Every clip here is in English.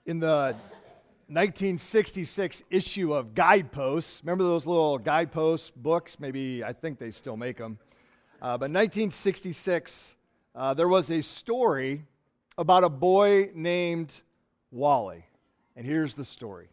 In the 1966 issue of Guideposts, remember those little Guidepost books? Maybe, I think they still make them. But 1966, there was a story about a boy named Wally. And here's the story.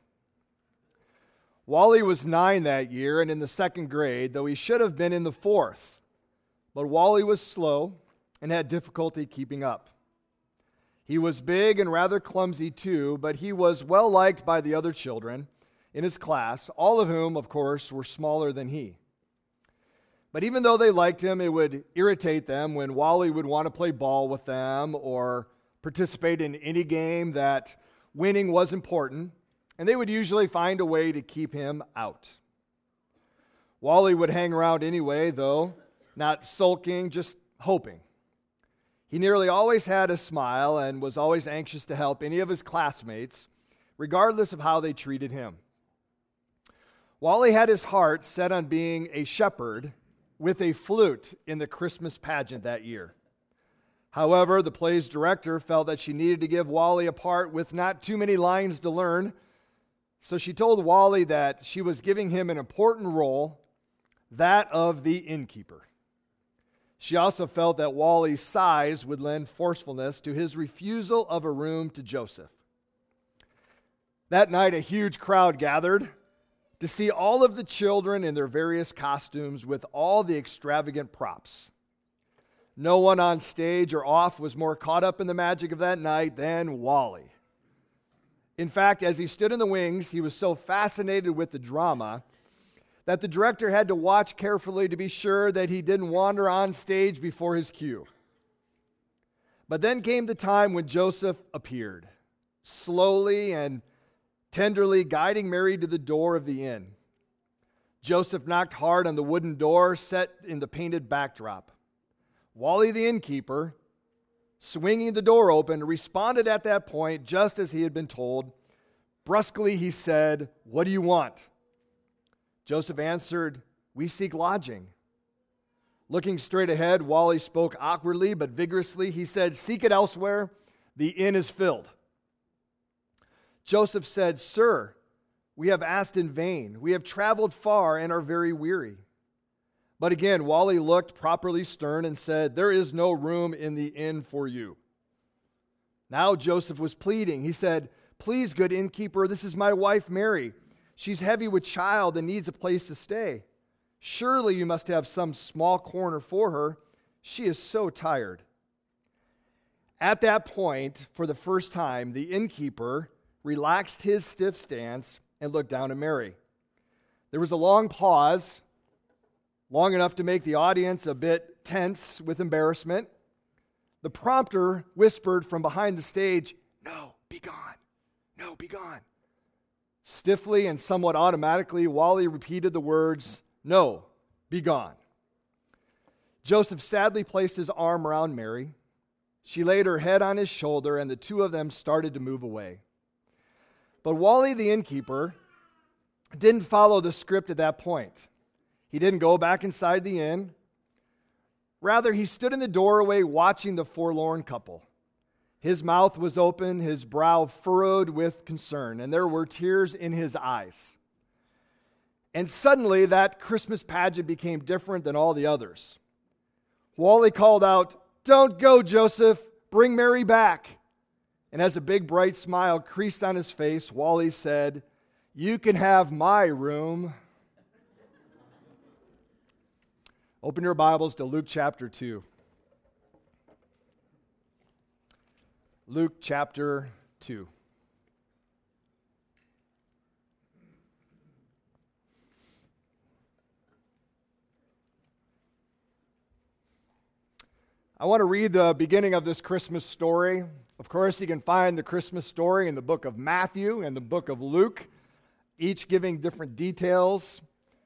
Wally was 9 that year and in the second grade, though he should have been in the fourth. But Wally was slow and had difficulty keeping up. He was big and rather clumsy too, but he was well liked by the other children in his class, all of whom, of course, were smaller than he. But even though they liked him, it would irritate them when Wally would want to play ball with them or participate in any game that winning was important, and they would usually find a way to keep him out. Wally would hang around anyway, though, not sulking, just hoping. He nearly always had a smile and was always anxious to help any of his classmates, regardless of how they treated him. Wally had his heart set on being a shepherd with a flute in the Christmas pageant that year. However, the play's director felt that she needed to give Wally a part with not too many lines to learn, so she told Wally that she was giving him an important role, that of the innkeeper. She also felt that Wally's size would lend forcefulness to his refusal of a room to Joseph. That night, a huge crowd gathered to see all of the children in their various costumes with all the extravagant props. No one on stage or off was more caught up in the magic of that night than Wally. In fact, as he stood in the wings, he was so fascinated with the drama that the director had to watch carefully to be sure that he didn't wander on stage before his cue. But then came the time when Joseph appeared, slowly and tenderly guiding Mary to the door of the inn. Joseph knocked hard on the wooden door set in the painted backdrop. Wally, the innkeeper, swinging the door open, responded at that point just as he had been told. Brusquely he said, "What do you want?" Joseph answered, "We seek lodging." Looking straight ahead, Wally spoke awkwardly but vigorously. He said, "Seek it elsewhere. The inn is filled." Joseph said, "Sir, we have asked in vain. We have traveled far and are very weary." But again, Wally looked properly stern and said, "There is no room in the inn for you." Now Joseph was pleading. He said, "Please, good innkeeper, this is my wife Mary. She's heavy with child and needs a place to stay. Surely you must have some small corner for her. She is so tired." At that point, for the first time, the innkeeper relaxed his stiff stance and looked down at Mary. There was a long pause, long enough to make the audience a bit tense with embarrassment. The prompter whispered from behind the stage, "No, be gone. No, be gone." Stiffly and somewhat automatically, Wally repeated the words, "No, be gone." Joseph sadly placed his arm around Mary. She laid her head on his shoulder, and the two of them started to move away. But Wally, the innkeeper, didn't follow the script at that point. He didn't go back inside the inn. Rather, he stood in the doorway watching the forlorn couple. His mouth was open, his brow furrowed with concern, and there were tears in his eyes. And suddenly, that Christmas pageant became different than all the others. Wally called out, "Don't go, Joseph. Bring Mary back." And as a big bright smile creased on his face, Wally said, "You can have my room." Open your Bibles to Luke chapter 2. Luke chapter 2. I want to read the beginning of this Christmas story. Of course, you can find the Christmas story in the book of Matthew and the book of Luke, each giving different details.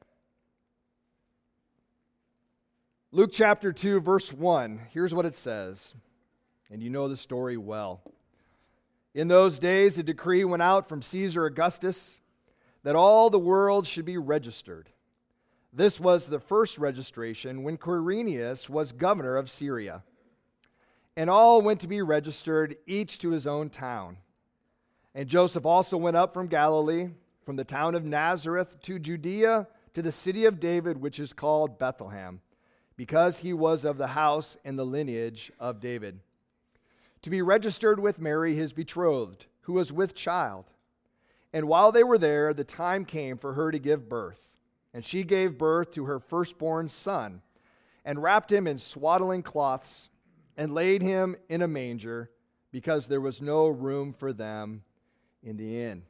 Luke chapter 2, verse 1, here's what it says. And you know the story well. "In those days, a decree went out from Caesar Augustus that all the world should be registered. This was the first registration when Quirinius was governor of Syria. And all went to be registered, each to his own town. And Joseph also went up from Galilee, from the town of Nazareth to Judea, to the city of David, which is called Bethlehem, because he was of the house and the lineage of David, to be registered with Mary, his betrothed, who was with child. And while they were there, the time came for her to give birth. And she gave birth to her firstborn son, and wrapped him in swaddling cloths, and laid him in a manger, because there was no room for them in the inn.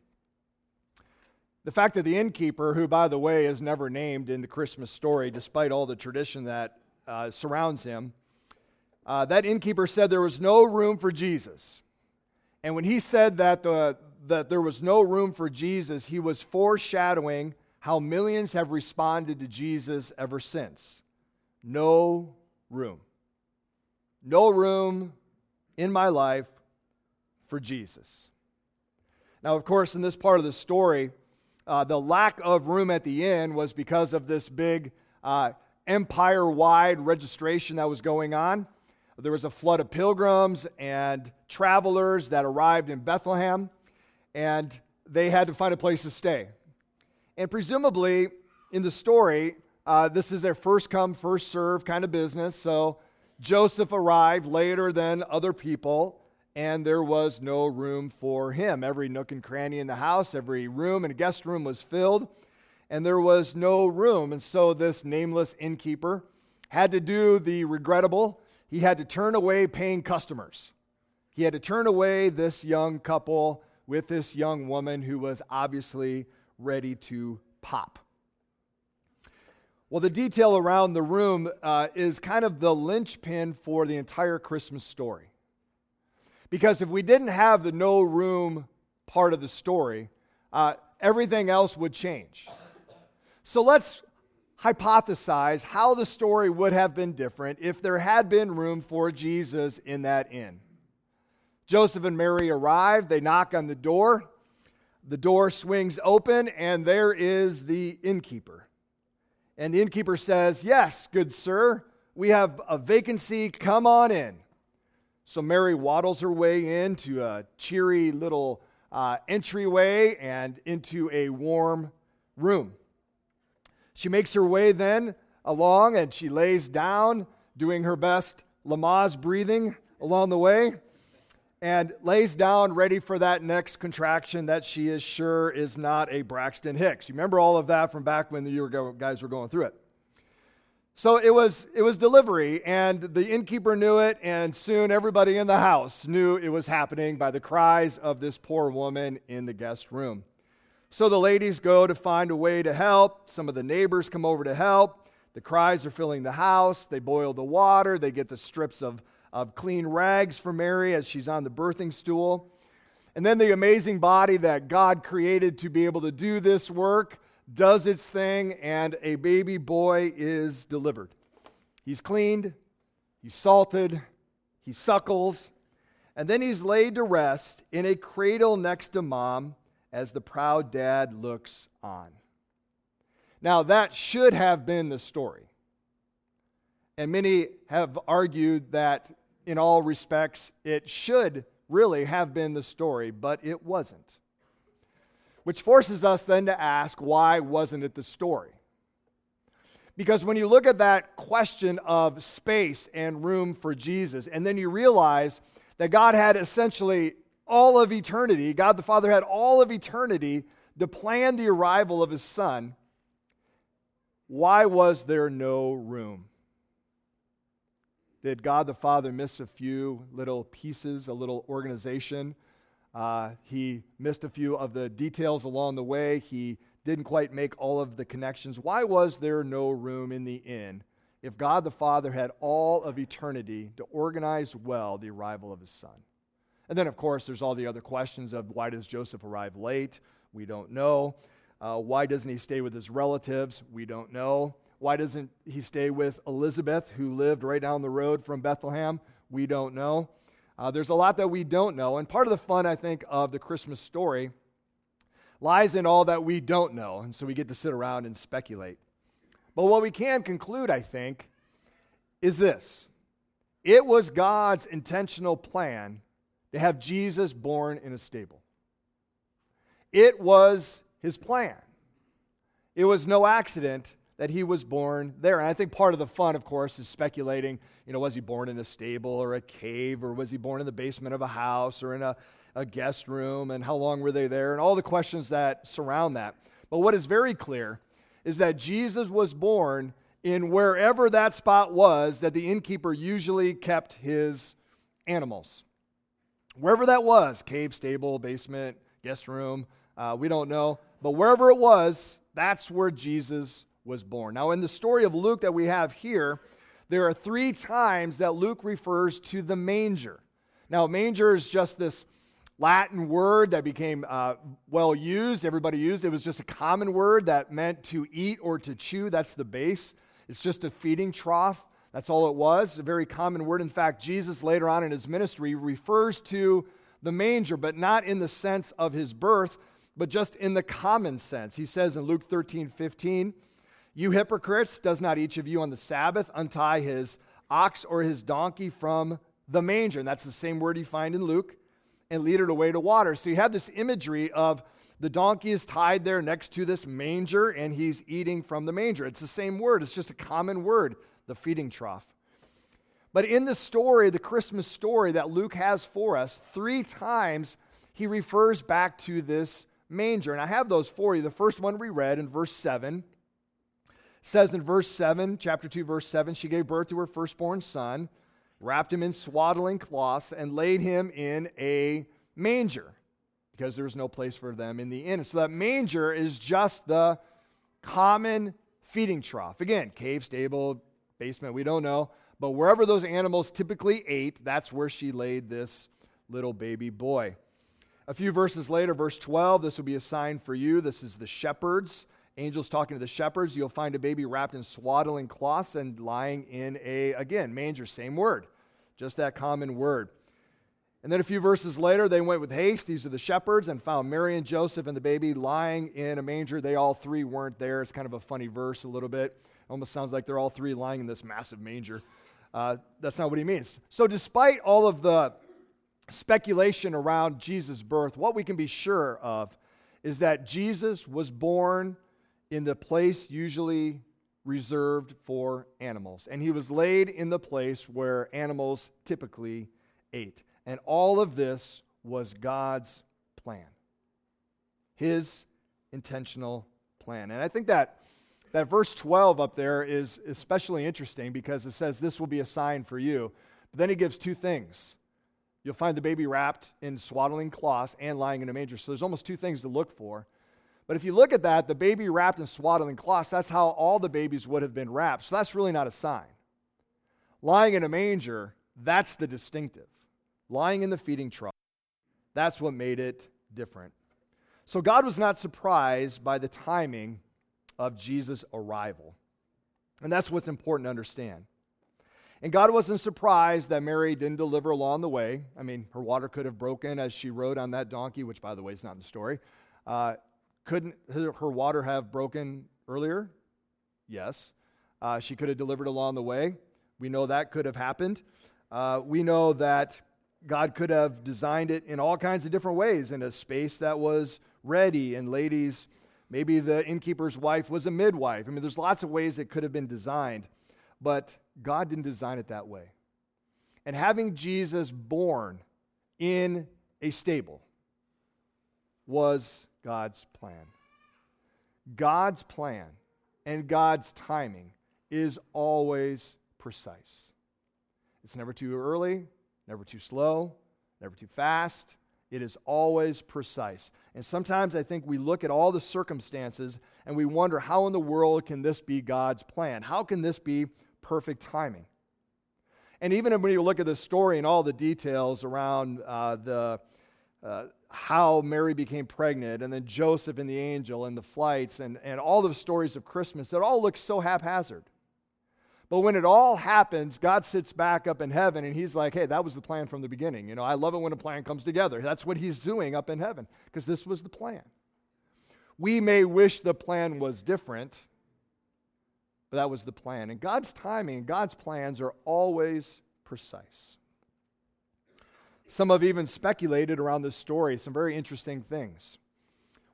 The fact that the innkeeper, who, by the way, is never named in the Christmas story, despite all the tradition that surrounds him, that innkeeper said there was no room for Jesus. And when he said that there was no room for Jesus, he was foreshadowing how millions have responded to Jesus ever since. No room. No room in my life for Jesus. Now, of course, in this part of the story, the lack of room at the inn was because of this big empire-wide registration that was going on. There was a flood of pilgrims and travelers that arrived in Bethlehem, and they had to find a place to stay. And presumably, in the story, this is a first-come, first-served kind of business, so Joseph arrived later than other people, and there was no room for him. Every nook and cranny in the house, every room and guest room was filled, and there was no room. And so this nameless innkeeper had to do the regrettable. He had to turn away paying customers. He had to turn away this young couple with this young woman who was obviously ready to pop. Well, the detail around the room is kind of the linchpin for the entire Christmas story. Because if we didn't have the no room part of the story, everything else would change. So let's hypothesize how the story would have been different if there had been room for Jesus in that inn. Joseph and Mary arrive, they knock on the door swings open, and there is the innkeeper. And the innkeeper says, "Yes, good sir, we have a vacancy, come on in." So Mary waddles her way into a cheery little entryway and into a warm room. She makes her way then along, and she lays down, doing her best Lamaze breathing along the way, and lays down ready for that next contraction that she is sure is not a Braxton Hicks. You remember all of that from back when you guys were going through it. So it was delivery, and the innkeeper knew it, and soon everybody in the house knew it was happening by the cries of this poor woman in the guest room. So the ladies go to find a way to help. Some of the neighbors come over to help. The cries are filling the house. They boil the water. They get the strips of clean rags for Mary as she's on the birthing stool. And then the amazing body that God created to be able to do this work does its thing, and a baby boy is delivered. He's cleaned, he's salted, he suckles, and then he's laid to rest in a cradle next to mom as the proud dad looks on. Now, that should have been the story. And many have argued that in all respects, it should really have been the story, but it wasn't. Which forces us then to ask, why wasn't it the story? Because when you look at that question of space and room for Jesus, and then you realize that God had essentially all of eternity, God the Father had all of eternity to plan the arrival of his Son, why was there no room? Did God the Father miss a few little pieces, a little organization? He missed a few of the details along the way. He didn't quite make all of the connections. Why was there no room in the inn if God the Father had all of eternity to organize well the arrival of his Son? And then, of course, there's all the other questions of why does Joseph arrive late? We don't know. Why doesn't he stay with his relatives? We don't know. Why doesn't he stay with Elizabeth, who lived right down the road from Bethlehem? We don't know. There's a lot that we don't know. And part of the fun, I think, of the Christmas story lies in all that we don't know. And so we get to sit around and speculate. But what we can conclude, I think, is this. It was God's intentional plan to have Jesus born in a stable. It was his plan. It was no accident that he was born there. And I think part of the fun, of course, is speculating, was he born in a stable or a cave, or was he born in the basement of a house or in a guest room, and how long were they there, and all the questions that surround that. But what is very clear is that Jesus was born in wherever that spot was that the innkeeper usually kept his animals. Wherever that was, cave, stable, basement, guest room, we don't know. But wherever it was, that's where Jesus was born. Now, in the story of Luke that we have here, there are 3 times that Luke refers to the manger. Now, manger is just this Latin word that became well used. Everybody used it. It was just a common word that meant to eat or to chew. That's the base. It's just a feeding trough. That's all it was. A very common word. In fact, Jesus later on in his ministry refers to the manger, but not in the sense of his birth, but just in the common sense. He says in Luke 13:15, "You hypocrites, does not each of you on the Sabbath untie his ox or his donkey from the manger?" And that's the same word you find in Luke. "And lead it away to water." So you have this imagery of the donkey is tied there next to this manger, and he's eating from the manger. It's the same word. It's just a common word, the feeding trough. But in the story, the Christmas story that Luke has for us, 3 times he refers back to this manger. And I have those for you. The first one we read in verse 7 says in verse 7, chapter 2, verse 7, "She gave birth to her firstborn son, wrapped him in swaddling cloths, and laid him in a manger, because there was no place for them in the inn." So that manger is just the common feeding trough. Again, cave, stable, basement, we don't know. But wherever those animals typically ate, that's where she laid this little baby boy. A few verses later, verse 12, "This will be a sign for you." This is the shepherds. Angels talking to the shepherds. "You'll find a baby wrapped in swaddling cloths and lying in a," again, manger, same word, just that common word. And then a few verses later, "They went with haste," these are the shepherds, "and found Mary and Joseph and the baby lying in a manger." They all 3 weren't there. It's kind of a funny verse a little bit. Almost sounds like they're all 3 lying in this massive manger. That's not what he means. So despite all of the speculation around Jesus' birth, what we can be sure of is that Jesus was born in the place usually reserved for animals. And he was laid in the place where animals typically ate. And all of this was God's plan, his intentional plan. And I think that verse 12 up there is especially interesting because it says, "This will be a sign for you." But then he gives 2 things. You'll find the baby wrapped in swaddling cloths and lying in a manger. So there's almost 2 things to look for. But if you look at that, the baby wrapped in swaddling cloths, that's how all the babies would have been wrapped. So that's really not a sign. Lying in a manger, that's the distinctive. Lying in the feeding trough, that's what made it different. So God was not surprised by the timing of Jesus' arrival. And that's what's important to understand. And God wasn't surprised that Mary didn't deliver along the way. I mean, her water could have broken as she rode on that donkey, which, by the way, is not in the story. Couldn't her water have broken earlier? Yes. She could have delivered along the way. We know that could have happened. We know that God could have designed it in all kinds of different ways, in a space that was ready. And ladies, maybe the innkeeper's wife was a midwife. I mean, there's lots of ways it could have been designed, but God didn't design it that way. And having Jesus born in a stable was God's plan. God's plan and God's timing is always precise. It's never too early, never too slow, never too fast. It is always precise. And sometimes I think we look at all the circumstances and we wonder, how in the world can this be God's plan? How can this be perfect timing? And even when you look at the story and all the details around how Mary became pregnant, and then Joseph and the angel and the flights and all the stories of Christmas, it all looks so haphazard. But when it all happens, God sits back up in heaven and he's like, hey, that was the plan from the beginning. You know, I love it when a plan comes together. That's what he's doing up in heaven, because this was the plan. We may wish the plan was different, but that was the plan. And God's timing and God's plans are always precise. Some have even speculated around this story some very interesting things.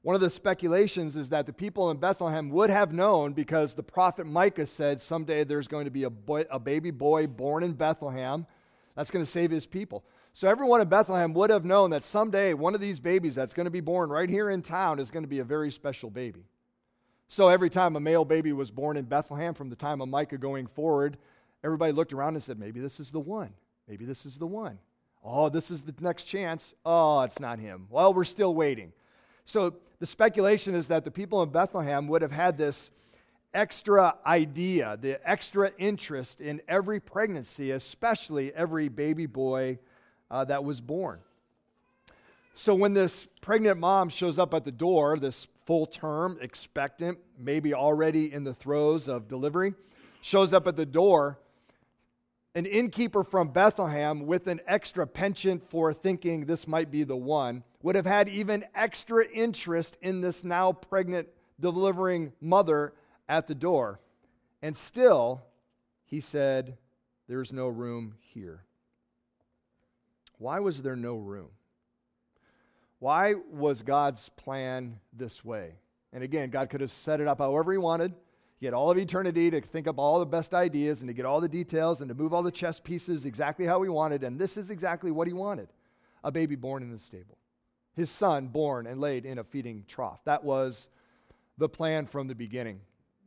One of the speculations is that the people in Bethlehem would have known because the prophet Micah said someday there's going to be a baby boy born in Bethlehem that's going to save his people. So everyone in Bethlehem would have known that someday one of these babies that's going to be born right here in town is going to be a very special baby. So every time a male baby was born in Bethlehem from the time of Micah going forward, everybody looked around and said, maybe this is the one. Maybe this is the one. Oh, this is the next chance. Oh, it's not him. Well, we're still waiting. So the speculation is that the people in Bethlehem would have had this extra idea, the extra interest in every pregnancy, especially every baby boy that was born. So when this pregnant mom shows up at the door, this full term, expectant, maybe already in the throes of delivery, shows up at the door, an innkeeper from Bethlehem with an extra penchant for thinking this might be the one would have had even extra interest in this now pregnant delivering mother at the door. And still, he said, there's no room here. Why was there no room? Why was God's plan this way? And again, God could have set it up however he wanted. He had all of eternity to think up all the best ideas and to get all the details and to move all the chess pieces exactly how he wanted. And this is exactly what he wanted. A baby born in the stable. His son born and laid in a feeding trough. That was the plan from the beginning.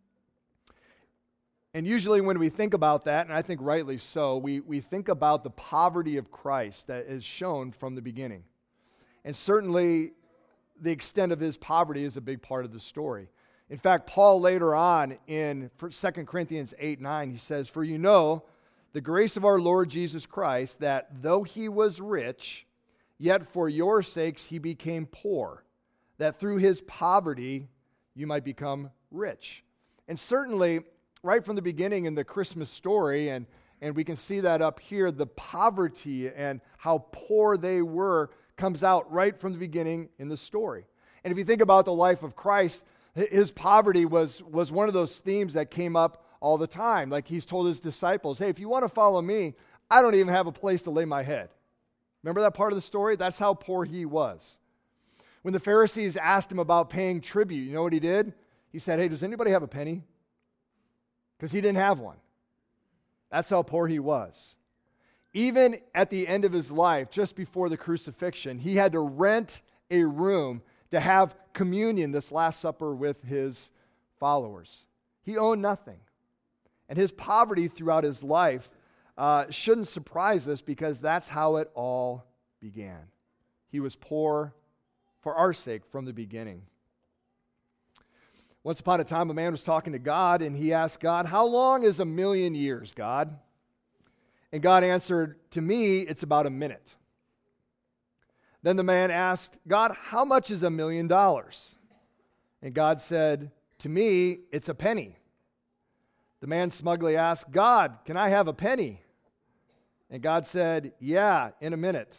And usually when we think about that, and I think rightly so, we think about the poverty of Christ that is shown from the beginning. And certainly the extent of his poverty is a big part of the story. In fact, Paul later on in 2 Corinthians 8:9, he says, "For you know the grace of our Lord Jesus Christ, that though he was rich, yet for your sakes he became poor, that through his poverty you might become rich." And certainly, right from the beginning in the Christmas story, and we can see that up here, the poverty and how poor they were comes out right from the beginning in the story. And if you think about the life of Christ, his poverty was one of those themes that came up all the time. Like he's told his disciples, hey, if you want to follow me, I don't even have a place to lay my head. Remember that part of the story? That's how poor he was. When the Pharisees asked him about paying tribute, you know what he did? He said, hey, does anybody have a penny? Because he didn't have one. That's how poor he was. Even at the end of his life, just before the crucifixion, he had to rent a room to have communion, this Last Supper, with his followers. He owned nothing. And his poverty throughout his life shouldn't surprise us because that's how it all began. He was poor for our sake from the beginning. Once upon a time, a man was talking to God, and he asked God, how long is 1,000,000 years, God? And God answered, to me, it's about a minute. Then the man asked, God, how much is $1,000,000? And God said, to me, it's a penny. The man smugly asked, God, can I have a penny? And God said, yeah, in a minute.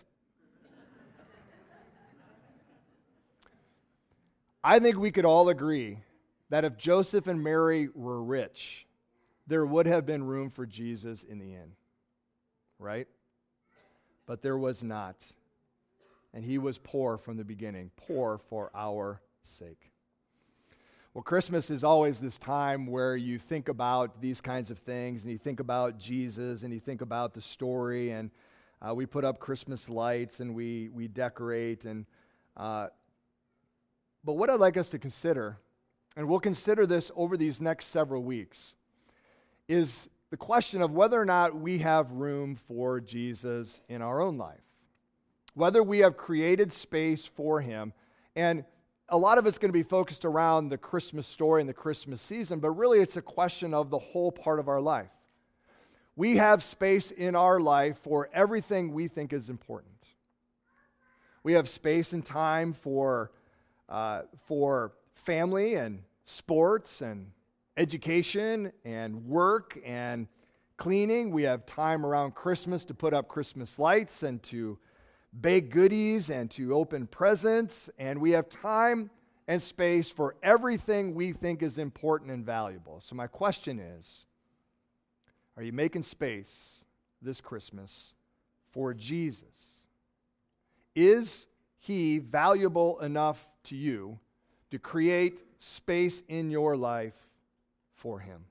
I think we could all agree that if Joseph and Mary were rich, there would have been room for Jesus in the inn, right? But there was not. And he was poor from the beginning, poor for our sake. Well, Christmas is always this time where you think about these kinds of things, and you think about Jesus, and you think about the story, and we put up Christmas lights, and we decorate. But what I'd like us to consider, and we'll consider this over these next several weeks, is the question of whether or not we have room for Jesus in our own life. Whether we have created space for him. And a lot of it's going to be focused around the Christmas story and the Christmas season, but really it's a question of the whole part of our life. We have space in our life for everything we think is important. We have space and time for family and sports and education and work and cleaning. We have time around Christmas to put up Christmas lights and to bake goodies and to open presents, and we have time and space for everything we think is important and valuable. So my question is, are you making space this Christmas for Jesus? Is he valuable enough to you to create space in your life for Him.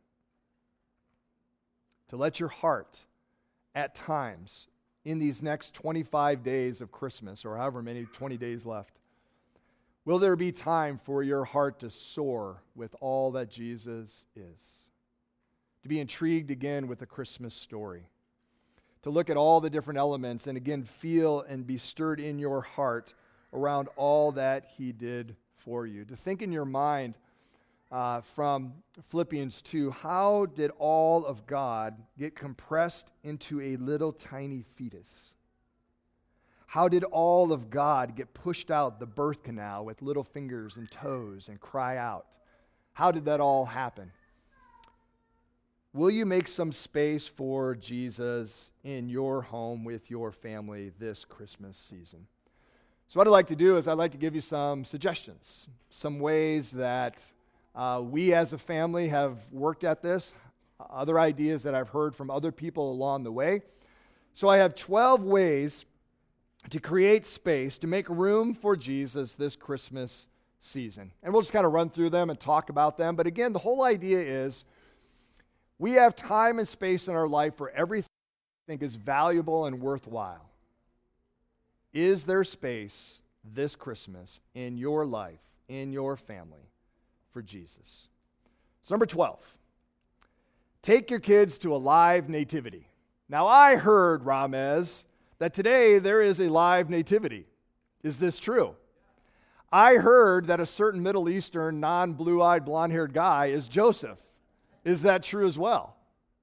To let your heart, at times, in these next 25 days of Christmas, or however many, 20 days left, will there be time for your heart to soar with all that Jesus is? To be intrigued again with the Christmas story. To look at all the different elements and again feel and be stirred in your heart around all that He did for you. To think in your mind from Philippians 2, how did all of God get compressed into a little tiny fetus? How did all of God get pushed out the birth canal with little fingers and toes and cry out? How did that all happen? Will you make some space for Jesus in your home with your family this Christmas season? So what I'd like to do is I'd like to give you some suggestions, some ways that we as a family have worked at this, other ideas that I've heard from other people along the way. So I have 12 ways to create space, to make room for Jesus this Christmas season. And we'll just kind of run through them and talk about them. But again, the whole idea is we have time and space in our life for everything we think is valuable and worthwhile. Is there space this Christmas in your life, in your family, for Jesus? So number 12, take your kids to a live nativity. Now I heard, Ramez, that today there is a live nativity. Is this true? I heard that a certain Middle Eastern, non-blue-eyed, blonde-haired guy is Joseph. Is that true as well?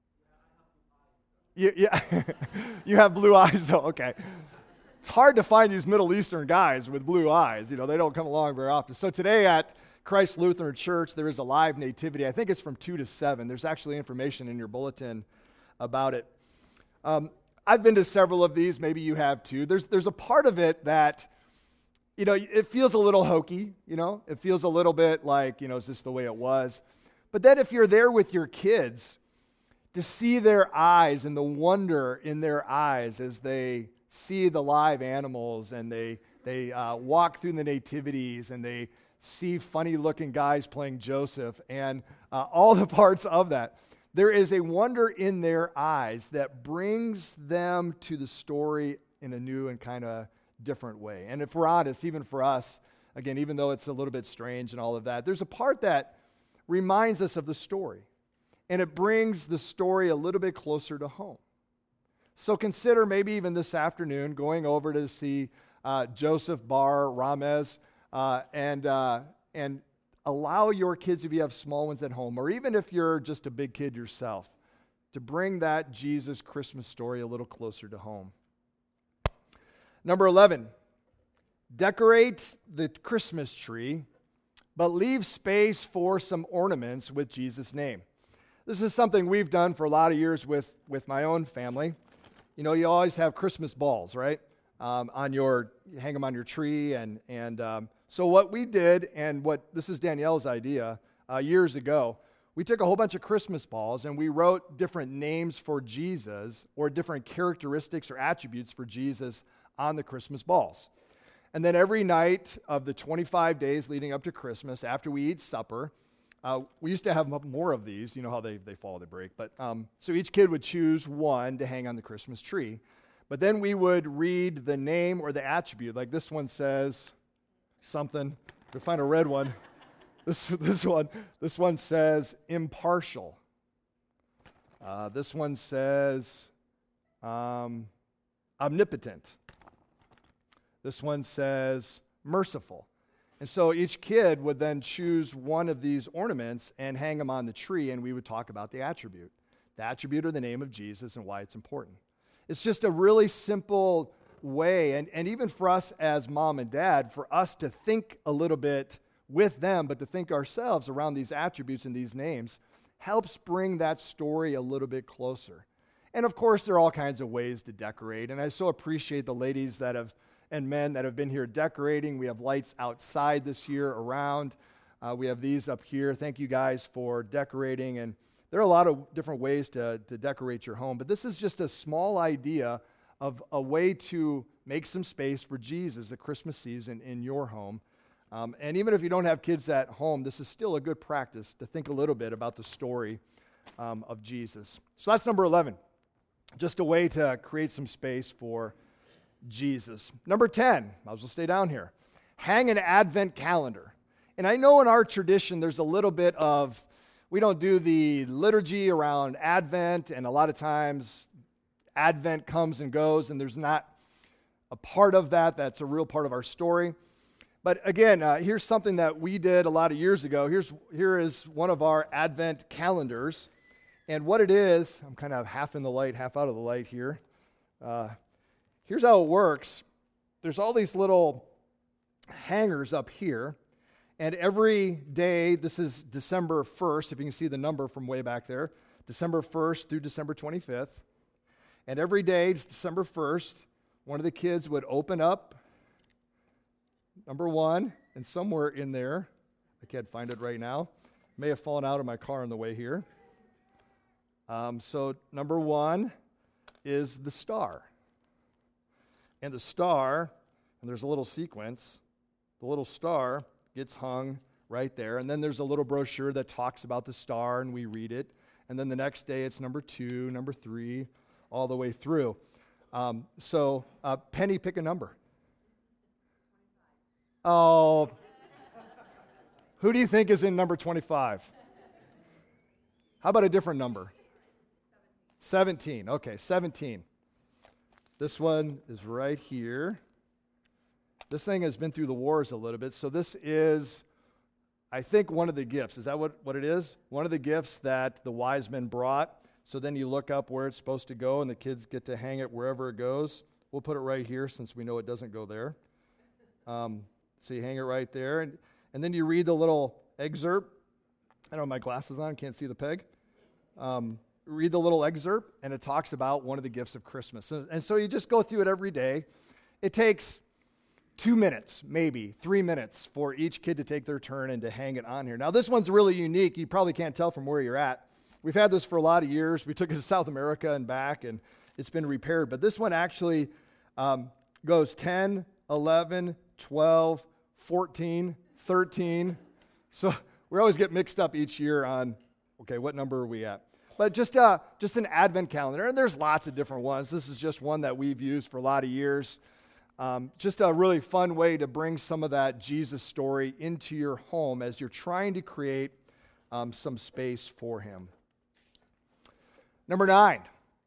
Yeah. You have blue eyes, though. Okay. It's hard to find these Middle Eastern guys with blue eyes. You know, they don't come along very often. So today at Christ Lutheran Church, there is a live nativity. I think it's from 2 to 7. There's actually information in your bulletin about it. I've been to several of these. Maybe you have too. There's a part of it that, you know, it feels a little hokey, you know. It feels a little bit like, you know, is this the way it was? But then if you're there with your kids, to see their eyes and the wonder in their eyes as they see the live animals and they walk through the nativities and they see funny-looking guys playing Joseph and all the parts of that, there is a wonder in their eyes that brings them to the story in a new and kind of different way. And if we're honest, even for us, again, even though it's a little bit strange and all of that, there's a part that reminds us of the story. And it brings the story a little bit closer to home. So consider maybe even this afternoon going over to see Joseph Bar Ramez and allow your kids, if you have small ones at home, or even if you're just a big kid yourself, to bring that Jesus Christmas story a little closer to home. Number 11, decorate the Christmas tree, but leave space for some ornaments with Jesus' name. This is something we've done for a lot of years with my own family. You know, you always have Christmas balls, right? You hang them on your tree, and so what we did, and this is Danielle's idea years ago, we took a whole bunch of Christmas balls and we wrote different names for Jesus or different characteristics or attributes for Jesus on the Christmas balls. And then every night of the 25 days leading up to Christmas, after we eat supper, we used to have more of these. You know how they fall, they break. But so each kid would choose one to hang on the Christmas tree. But then we would read the name or the attribute. Like this one says something. We'll find a red one. This one says impartial. This one says omnipotent. This one says merciful. And so each kid would then choose one of these ornaments and hang them on the tree, and we would talk about the attribute or the name of Jesus and why it's important. It's just a really simple way, and even for us as mom and dad, for us to think a little bit with them, but to think ourselves around these attributes and these names, helps bring that story a little bit closer. And of course, there are all kinds of ways to decorate, and I so appreciate the ladies and men that have been here decorating. We have lights outside this year around. We have these up here. Thank you guys for decorating. And there are a lot of different ways to decorate your home. But this is just a small idea of a way to make some space for Jesus the Christmas season in your home And even if you don't have kids at home, this is still a good practice to think a little bit about the story of Jesus. So that's number 11, just a way to create some space for Jesus. Number 10, I'll just stay down here. Hang an Advent calendar. And I know in our tradition there's a little bit of, we don't do the liturgy around Advent, and a lot of times Advent comes and goes, and there's not a part of that that's a real part of our story. But again, here's something that we did a lot of years ago. Here is one of our Advent calendars. And what it is, I'm kind of half in the light, half out of the light here. Here's how it works. There's all these little hangers up here. And every day, this is December 1st, if you can see the number from way back there, December 1st through December 25th. And every day, December 1st, one of the kids would open up number 1, and somewhere in there, I can't find it right now, may have fallen out of my car on the way here. So number 1 is the star. And the star, and there's a little sequence, the little star gets hung right there. And then there's a little brochure that talks about the star, and we read it. And then the next day it's number 2, number 3, all the way through. So Penny, pick a number. Oh, who do you think is in number 25? How about a different number? 17. Okay, 17. This one is right here. This thing has been through the wars a little bit, so this is, I think, one of the gifts. Is that what it is? One of the gifts that the wise men brought. So then you look up where it's supposed to go, and the kids get to hang it wherever it goes. We'll put it right here since we know it doesn't go there. So you hang it right there, and then you read the little excerpt. I don't have my glasses on, can't see the peg. Read the little excerpt, and it talks about one of the gifts of Christmas. And so you just go through it every day. It takes 2 minutes, maybe 3 minutes, for each kid to take their turn and to hang it on here. Now, this one's really unique. You probably can't tell from where you're at. We've had this for a lot of years. We took it to South America and back, and it's been repaired. But this one actually goes 10, 11, 12, 14, 13. So we always get mixed up each year on, okay, what number are we at? But just an Advent calendar, and there's lots of different ones. This is just one that we've used for a lot of years. Just a really fun way to bring some of that Jesus story into your home as you're trying to create some space for him. Number 9,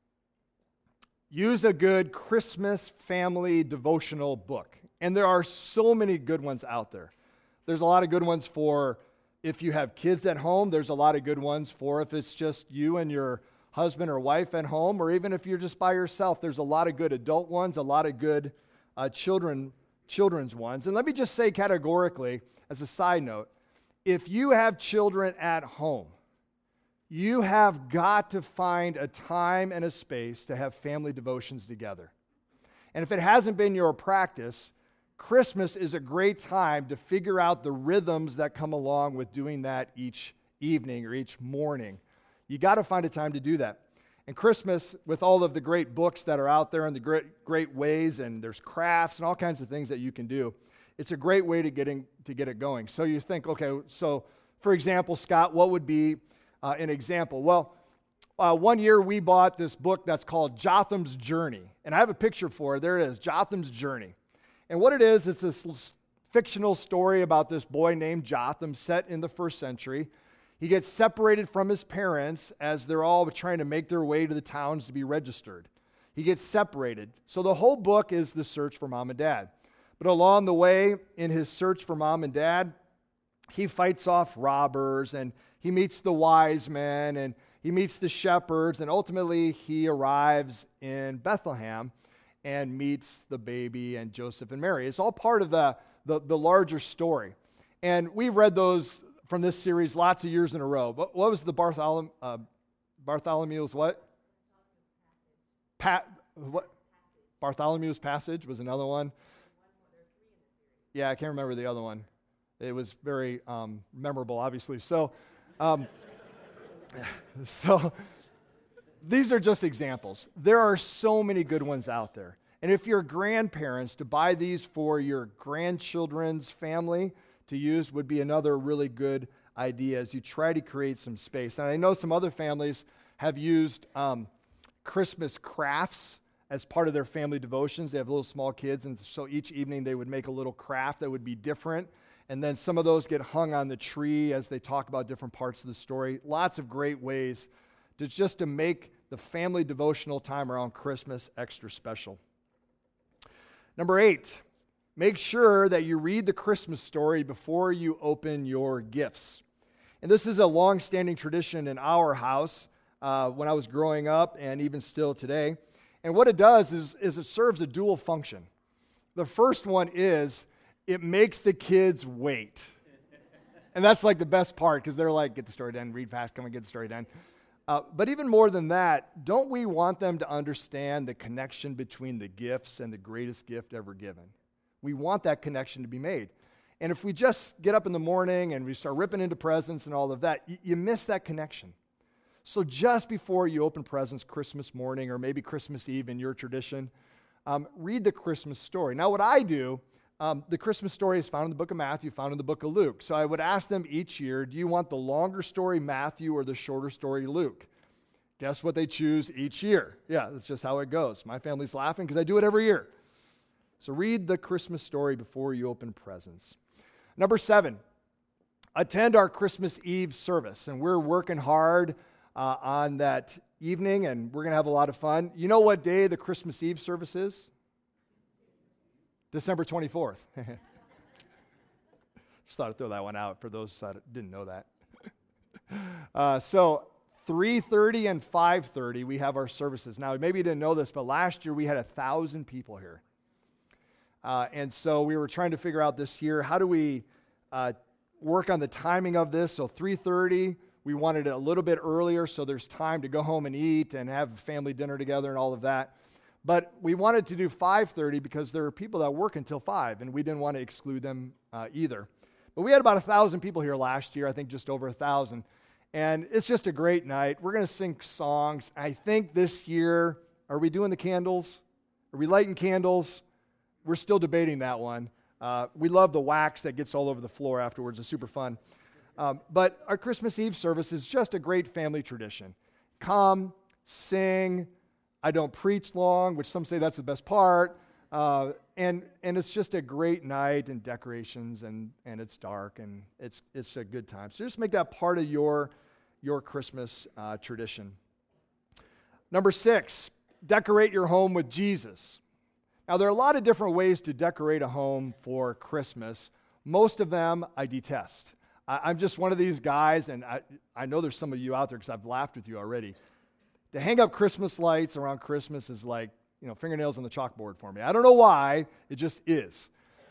use a good Christmas family devotional book. And there are so many good ones out there. There's a lot of good ones for if you have kids at home. There's a lot of good ones for if it's just you and your husband or wife at home, or even if you're just by yourself. There's a lot of good adult ones, a lot of good children's ones. And let me just say categorically, as a side note, if you have children at home, you have got to find a time and a space to have family devotions together. And if it hasn't been your practice, Christmas is a great time to figure out the rhythms that come along with doing that each evening or each morning. You got to find a time to do that. And Christmas, with all of the great books that are out there and the great ways, and there's crafts and all kinds of things that you can do, it's a great way to get it going. So you think, okay, so for example, Scott, what would be an example? Well, one year we bought this book that's called Jotham's Journey. And I have a picture for it. There it is, Jotham's Journey. And what it is, it's this fictional story about this boy named Jotham set in the 1st century. He gets separated from his parents as they're all trying to make their way to the towns to be registered. He gets separated. So the whole book is the search for mom and dad. But along the way, in his search for mom and dad, he fights off robbers, and he meets the wise men, and he meets the shepherds, and ultimately he arrives in Bethlehem and meets the baby and Joseph and Mary. It's all part of the larger story. And we've read those from this series lots of years in a row. But what was the Bartholomew's what? Bartholomew's Passage was another one. Yeah, I can't remember the other one. It was very memorable, obviously. So these are just examples. There are so many good ones out there. And if you're grandparents, to buy these for your grandchildren's family, to use would be another really good idea as you try to create some space. And I know some other families have used Christmas crafts as part of their family devotions. They have little small kids, and so each evening they would make a little craft that would be different. And then some of those get hung on the tree as they talk about different parts of the story. Lots of great ways to make the family devotional time around Christmas extra special. Number 8, make sure that you read the Christmas story before you open your gifts. And this is a long-standing tradition in our house when I was growing up and even still today. And what it does is it serves a dual function. The first one is it makes the kids wait. And that's like the best part because they're like, get the story done, read fast, come and get the story done. But even more than that, don't we want them to understand the connection between the gifts and the greatest gift ever given? We want that connection to be made. And if we just get up in the morning and we start ripping into presents and all of that, you miss that connection. So just before you open presents Christmas morning or maybe Christmas Eve in your tradition, read the Christmas story. Now what I do, the Christmas story is found in the book of Matthew, found in the book of Luke. So I would ask them each year, do you want the longer story Matthew or the shorter story Luke? Guess what they choose each year? Yeah, that's just how it goes. My family's laughing because I do it every year. So read the Christmas story before you open presents. Number 7, attend our Christmas Eve service. And we're working hard on that evening, and we're going to have a lot of fun. You know what day the Christmas Eve service is? December 24th. Just thought I'd throw that one out for those that didn't know that. So 3:30 and 5:30, we have our services. Now, maybe you didn't know this, but last year we had 1,000 people here. And so we were trying to figure out this year, how do we work on the timing of this? So 3:30, we wanted it a little bit earlier so there's time to go home and eat and have family dinner together and all of that. But we wanted to do 5:30 because there are people that work until 5, and we didn't want to exclude them either. But we had about 1,000 people here last year, I think just over 1,000. And it's just a great night. We're going to sing songs. I think this year, are we doing the candles? Are we lighting candles? We're still debating that one. We love the wax that gets all over the floor afterwards. It's super fun. But our Christmas Eve service is just a great family tradition. Come, sing. I don't preach long, which some say that's the best part. And it's just a great night and decorations, and it's dark, and it's a good time. So just make that part of your Christmas tradition. Number 6, decorate your home with Jesus. Now, there are a lot of different ways to decorate a home for Christmas. Most of them I detest. I'm just one of these guys, and I know there's some of you out there because I've laughed with you already. To hang up Christmas lights around Christmas is like, fingernails on the chalkboard for me. I don't know why, it just is.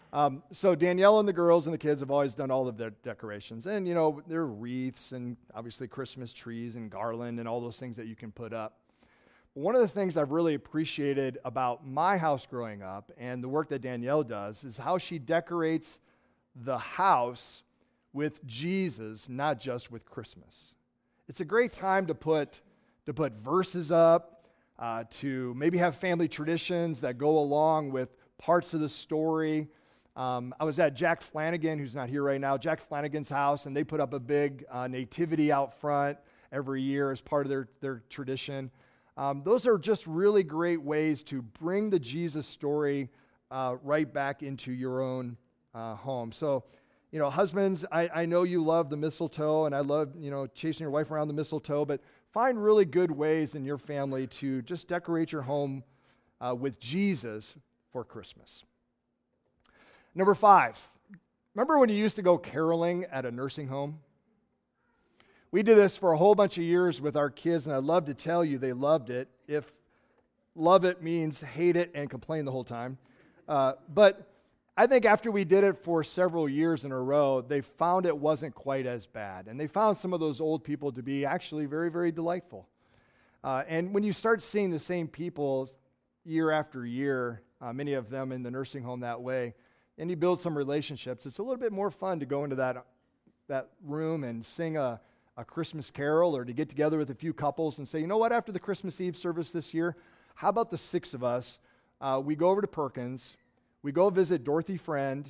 So Danielle and the girls and the kids have always done all of their decorations. And, there are wreaths and obviously Christmas trees and garland and all those things that you can put up. One of the things I've really appreciated about my house growing up and the work that Danielle does is how she decorates the house with Jesus, not just with Christmas. It's a great time to put verses up, to maybe have family traditions that go along with parts of the story. I was at Jack Flanagan, who's not here right now, Jack Flanagan's house, and they put up a big nativity out front every year as part of their tradition. Those are just really great ways to bring the Jesus story right back into your own home. So, husbands, I know you love the mistletoe, and I love, chasing your wife around the mistletoe, but find really good ways in your family to just decorate your home with Jesus for Christmas. Number 5, remember when you used to go caroling at a nursing home? We did this for a whole bunch of years with our kids, and I'd love to tell you they loved it. If love it means hate it and complain the whole time. But I think after we did it for several years in a row, they found it wasn't quite as bad. And they found some of those old people to be actually very, very delightful. And when you start seeing the same people year after year, many of them in the nursing home that way, and you build some relationships, it's a little bit more fun to go into that room and sing a Christmas carol, or to get together with a few couples and say, you know what, after the Christmas Eve service this year, how about the 6 of us, we go over to Perkins, we go visit Dorothy Friend,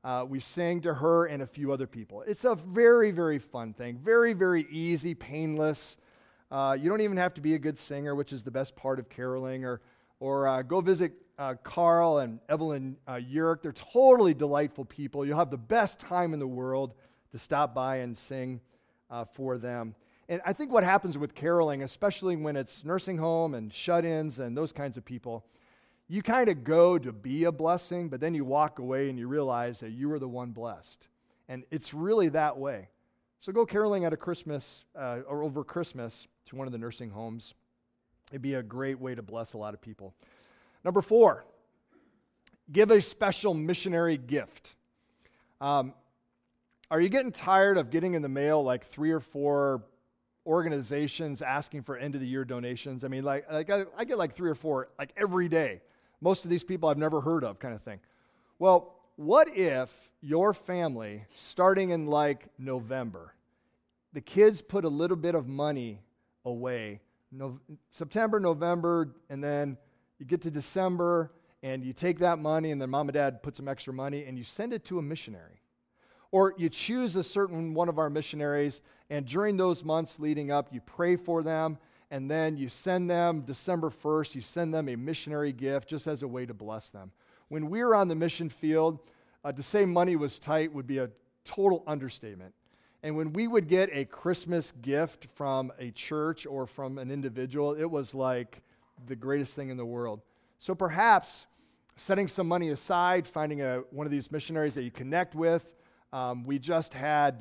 We sing to her and a few other people. It's a very, very fun thing. Very, very easy, painless. You don't even have to be a good singer, which is the best part of caroling, or go visit Carl and Evelyn Yerk. They're totally delightful people. You'll have the best time in the world to stop by and sing for them. And I think what happens with caroling, especially when it's nursing home and shut-ins and those kinds of people, you kind of go to be a blessing, but then you walk away and you realize that you were the one blessed. And it's really that way. So go caroling at a Christmas or over Christmas to one of the nursing homes. It'd be a great way to bless a lot of people. Number 4, give a special missionary gift. Are you getting tired of getting in the mail like 3 or 4 organizations asking for end-of-the-year donations? I mean, I get like 3 or 4 like every day. Most of these people I've never heard of, kind of thing. Well, what if your family, starting in like November, the kids put a little bit of money away, September, November, and then you get to December, and you take that money, and then mom and dad put some extra money, and you send it to a missionary. Or you choose a certain one of our missionaries, and during those months leading up, you pray for them, and then you send them, December 1st, you send them a missionary gift just as a way to bless them. When we were on the mission field, to say money was tight would be a total understatement. And when we would get a Christmas gift from a church or from an individual, it was like the greatest thing in the world. So perhaps setting some money aside, finding one of these missionaries that you connect with. We just had,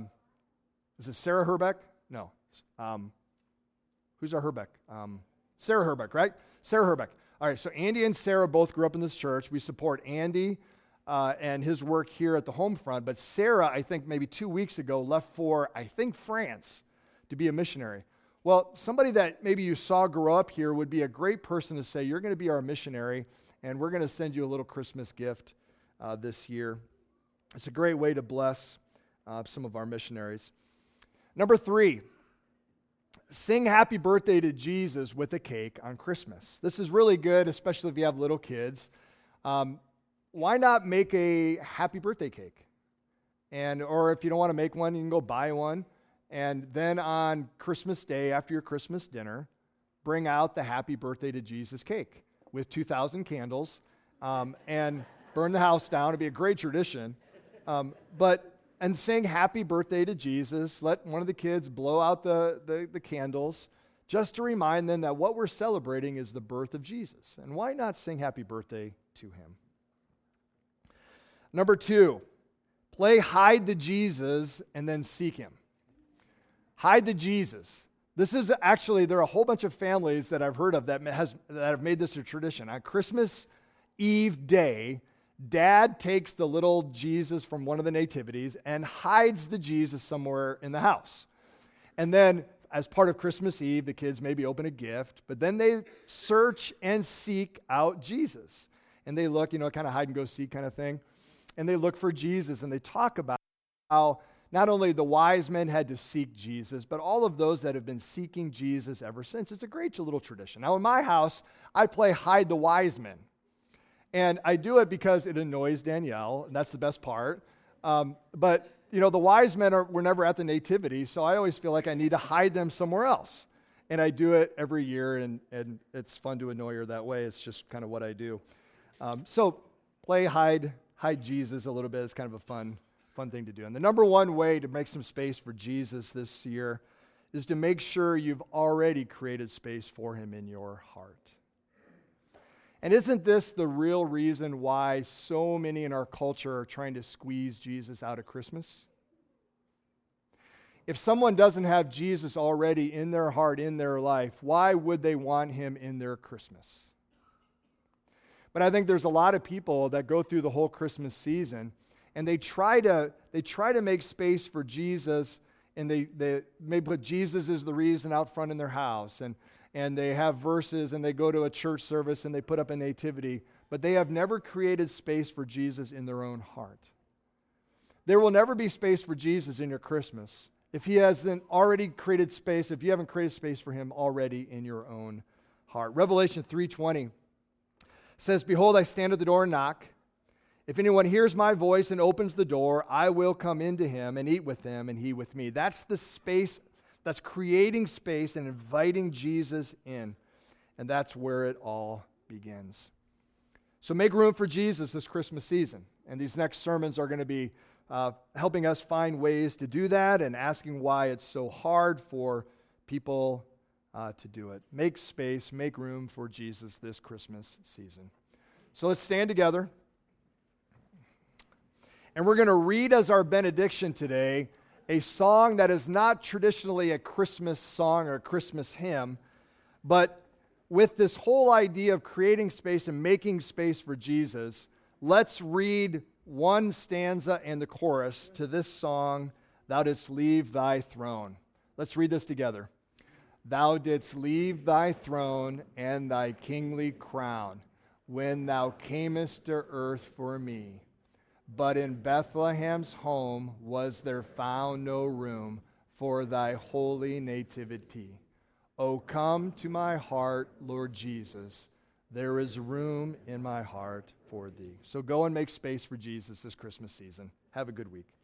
is it Sarah Herbeck? No. Who's our Herbeck? Sarah Herbeck, right? Sarah Herbeck. All right, so Andy and Sarah both grew up in this church. We support Andy and his work here at the home front. But Sarah, I think maybe 2 weeks ago, left for, I think, France to be a missionary. Well, somebody that maybe you saw grow up here would be a great person to say, you're going to be our missionary, and we're going to send you a little Christmas gift this year. It's a great way to bless some of our missionaries. Number 3, sing happy birthday to Jesus with a cake on Christmas. This is really good, especially if you have little kids. Why not make a happy birthday cake? Or if you don't want to make one, you can go buy one. And then on Christmas Day, after your Christmas dinner, bring out the happy birthday to Jesus cake with 2,000 candles and burn the house down. It'd be a great tradition. And sing happy birthday to Jesus. Let one of the kids blow out the candles just to remind them that what we're celebrating is the birth of Jesus. And why not sing happy birthday to him? Number 2, play hide the Jesus and then seek him. Hide the Jesus. This is actually, there are a whole bunch of families that I've heard of that have made this a tradition. On Christmas Eve day, Dad takes the little Jesus from one of the nativities and hides the Jesus somewhere in the house. And then, as part of Christmas Eve, the kids maybe open a gift, but then they search and seek out Jesus. And they look, kind of hide and go seek kind of thing. And they look for Jesus, and they talk about how not only the wise men had to seek Jesus, but all of those that have been seeking Jesus ever since. It's a great little tradition. Now, in my house, I play hide the wise men. And I do it because it annoys Danielle, and that's the best part. But the wise men were never at the nativity, so I always feel like I need to hide them somewhere else. And I do it every year, and it's fun to annoy her that way. It's just kind of what I do. So play hide Jesus a little bit. It's kind of a fun thing to do. And the number one way to make some space for Jesus this year is to make sure you've already created space for him in your heart. And isn't this the real reason why so many in our culture are trying to squeeze Jesus out of Christmas? If someone doesn't have Jesus already in their heart, in their life, why would they want him in their Christmas? But I think there's a lot of people that go through the whole Christmas season and they try to make space for Jesus, and they may put Jesus as the reason out front in their house, and they have verses, and they go to a church service, and they put up a nativity, but they have never created space for Jesus in their own heart. There will never be space for Jesus in your Christmas if he hasn't already created space, if you haven't created space for him already in your own heart. Revelation 3:20 says, "Behold, I stand at the door and knock. If anyone hears my voice and opens the door, I will come into him and eat with him and he with me. That's the space, that's creating space and inviting Jesus in. And that's where it all begins. So make room for Jesus this Christmas season. And these next sermons are going to be helping us find ways to do that and asking why it's so hard for people to do it. Make space, make room for Jesus this Christmas season. So let's stand together. And we're going to read as our benediction today a song that is not traditionally a Christmas song or a Christmas hymn, but with this whole idea of creating space and making space for Jesus, let's read one stanza and the chorus to this song, Thou Didst Leave Thy Throne. Let's read this together. Thou didst leave thy throne and thy kingly crown when thou camest to earth for me. But in Bethlehem's home was there found no room for thy holy nativity. O come to my heart, Lord Jesus. There is room in my heart for thee. So go and make space for Jesus this Christmas season. Have a good week.